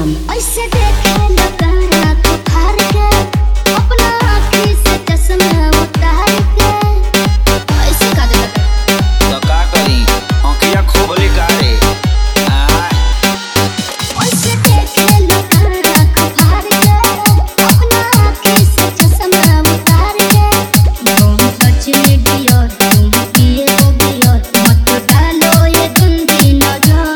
RJM. ऐसे देखे लगाना तो फार के अपना आँखी से चश्मा उतार के ऐसे का देता तो का करी आँखिया खोले का रे ऐसे देखे लगाना तो फार के अपना आँखी से चश्मा उतार के तुम टच में डियर तुम पिए हो बियर मत डालो ये गंदी नजर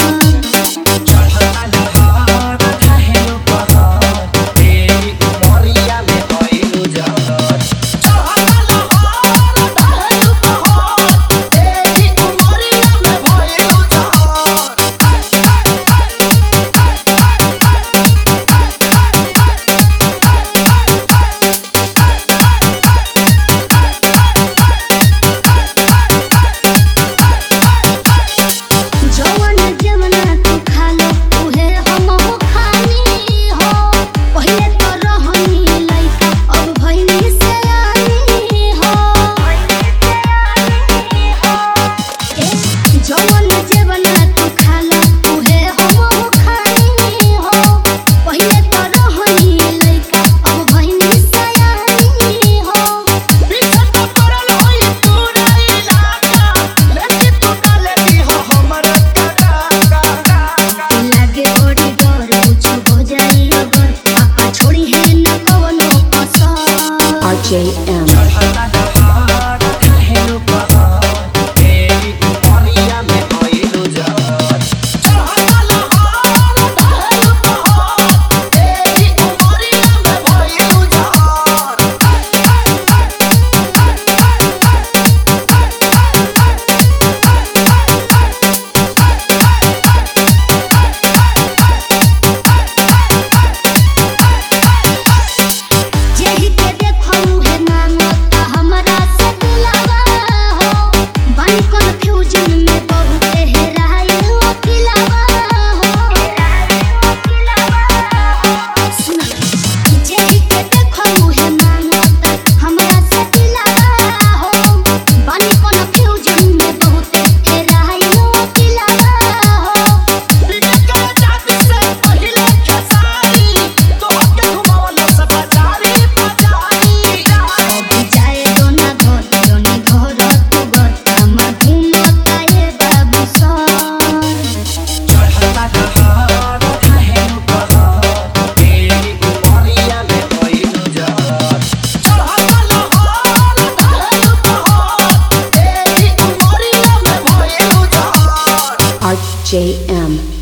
RJM. RJM.